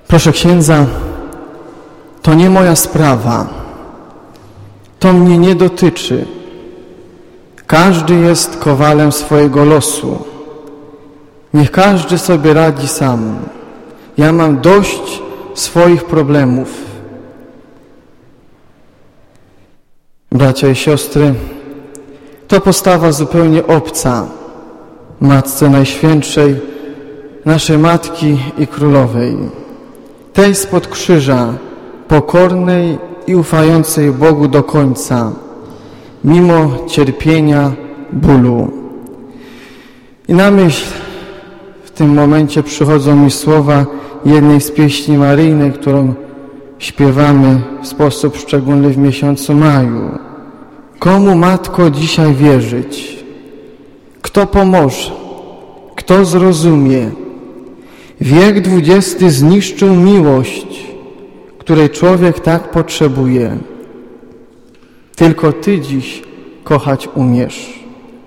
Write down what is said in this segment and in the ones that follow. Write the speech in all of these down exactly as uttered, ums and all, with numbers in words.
Proszę księdza, to nie moja sprawa. To mnie nie dotyczy. Każdy jest kowalem swojego losu. Niech każdy sobie radzi sam. Ja mam dość swoich problemów. Bracia i siostry, to postawa zupełnie obca Matce Najświętszej, naszej Matki i Królowej, tej spod krzyża, pokornej i ufającej Bogu do końca, mimo cierpienia, bólu. I na myśl w tym momencie przychodzą mi słowa jednej z pieśni maryjnej, którą śpiewamy w sposób szczególny w miesiącu maju. Komu, Matko, dzisiaj wierzyć? Kto pomoże? Kto zrozumie? Wiek dwudziesty zniszczył miłość, której człowiek tak potrzebuje. Tylko Ty dziś kochać umiesz.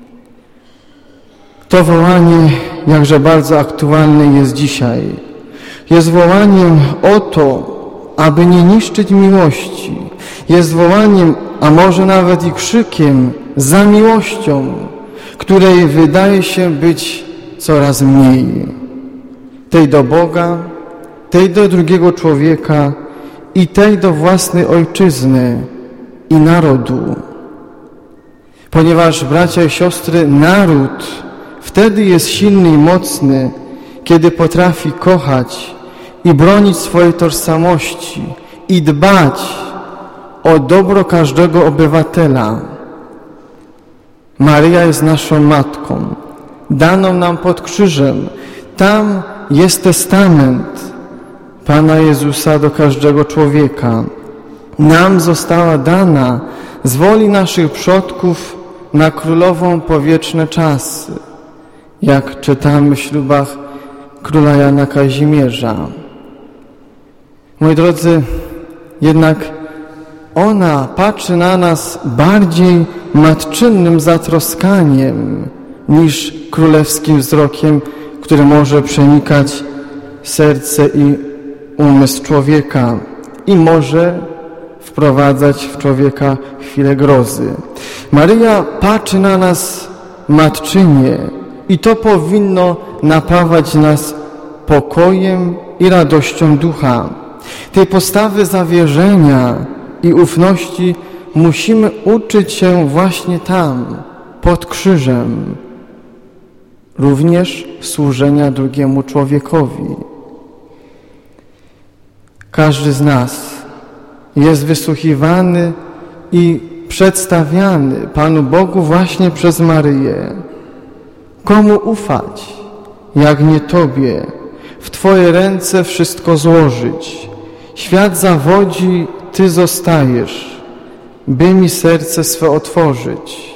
To wołanie jakże bardzo aktualne jest dzisiaj. Jest wołaniem o to, aby nie niszczyć miłości. Jest wołaniem, a może nawet i krzykiem za miłością, której wydaje się być coraz mniej. Tej do Boga, tej do drugiego człowieka i tej do własnej ojczyzny i narodu. Ponieważ, bracia i siostry, naród wtedy jest silny i mocny, kiedy potrafi kochać i bronić swojej tożsamości i dbać o dobro każdego obywatela. Maryja jest naszą Matką, daną nam pod krzyżem. Tam jest testament Pana Jezusa do każdego człowieka. Nam została dana z woli naszych przodków na królową po wieczne czasy, jak czytamy w ślubach króla Jana Kazimierza. Moi drodzy, jednak ona patrzy na nas bardziej matczynnym zatroskaniem niż królewskim wzrokiem, który może przenikać serce i umysł człowieka i może wprowadzać w człowieka chwilę grozy. Maryja patrzy na nas matczynie i to powinno napawać nas pokojem i radością ducha. Tej postawy zawierzenia i ufności musimy uczyć się właśnie tam, pod krzyżem. Również służenia drugiemu człowiekowi. Każdy z nas jest wysłuchiwany i przedstawiany Panu Bogu właśnie przez Maryję. Komu ufać, jak nie Tobie? W Twoje ręce wszystko złożyć. Świat zawodzi, Ty zostajesz, by mi serce swe otworzyć.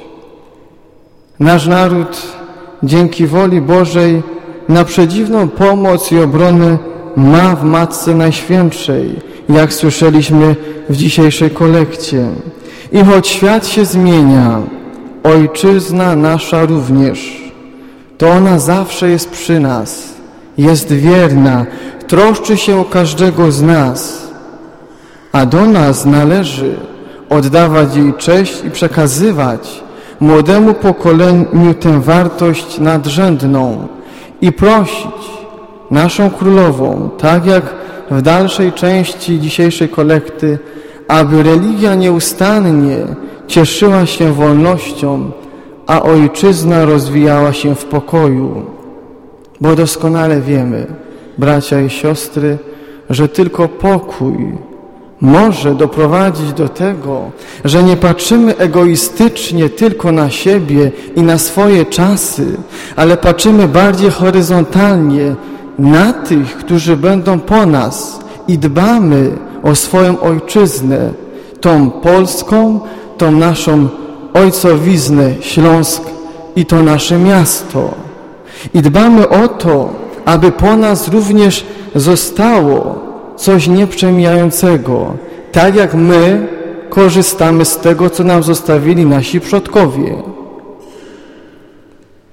Nasz naród dzięki woli Bożej na przedziwną pomoc i obronę ma w Matce Najświętszej, jak słyszeliśmy w dzisiejszej kolekcie. I choć świat się zmienia, Ojczyzna nasza również, to ona zawsze jest przy nas, jest wierna, troszczy się o każdego z nas, a do nas należy oddawać jej cześć i przekazywać młodemu pokoleniu tę wartość nadrzędną i prosić naszą Królową, tak jak w dalszej części dzisiejszej kolekty, aby religia nieustannie cieszyła się wolnością, a ojczyzna rozwijała się w pokoju. Bo doskonale wiemy, bracia i siostry, że tylko pokój może doprowadzić do tego, że nie patrzymy egoistycznie tylko na siebie i na swoje czasy, ale patrzymy bardziej horyzontalnie na tych, którzy będą po nas i dbamy o swoją ojczyznę, tą polską, tą naszą ojcowiznę Śląsk i to nasze miasto. I dbamy o to, aby po nas również zostało coś nieprzemijającego, tak jak my korzystamy z tego, co nam zostawili nasi przodkowie.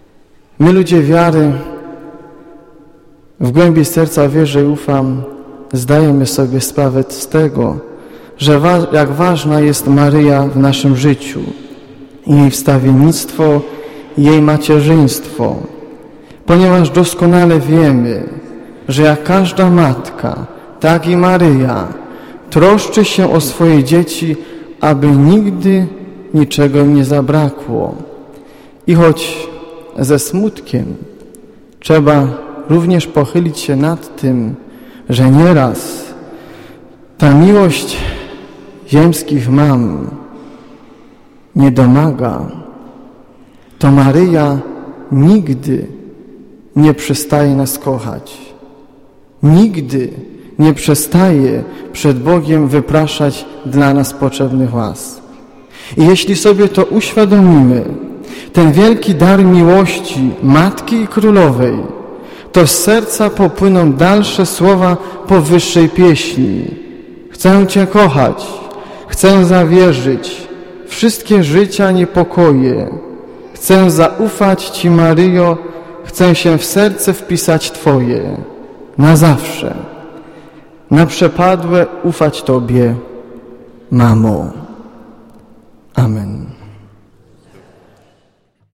My, ludzie wiary, w głębi serca wierzę i ufam, zdajemy sobie sprawę z tego, że wa- jak ważna jest Maryja w naszym życiu, jej wstawiennictwo, jej macierzyństwo, ponieważ doskonale wiemy, że jak każda matka, tak i Maryja troszczy się o swoje dzieci, aby nigdy niczego im nie zabrakło. I choć ze smutkiem trzeba również pochylić się nad tym, że nieraz ta miłość ziemskich mam nie domaga, to Maryja nigdy nie przestaje nas kochać. Nigdy nie przestaje przed Bogiem wypraszać dla nas potrzebnych łask. I jeśli sobie to uświadomimy, ten wielki dar miłości Matki i Królowej, to z serca popłyną dalsze słowa powyższej pieśni. Chcę Cię kochać, chcę zawierzyć wszystkie życia niepokoje. Chcę zaufać Ci, Maryjo, chcę się w serce wpisać Twoje. Na zawsze, na przepadłe ufać Tobie, Mamo. Amen.